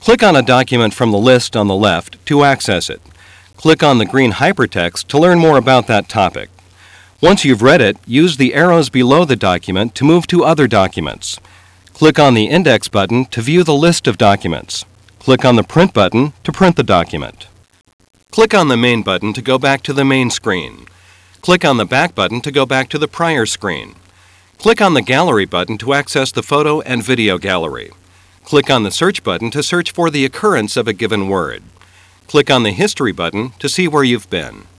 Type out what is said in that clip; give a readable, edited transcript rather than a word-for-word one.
Click on a document from the list on the left to access it. Click on the green hypertext to learn more about that topic. Once you've read it, use the arrows below the document to move to other documents. Click on the Index button to view the list of documents. Click on the Print button to print the document. Click on the Main button to go back to the main screen. Click on the Back button to go back to the prior screen. Click on the Gallery button to access the photo and video gallery. Click on the Search button to search for the occurrence of a given word. Click on the History button to see where you've been.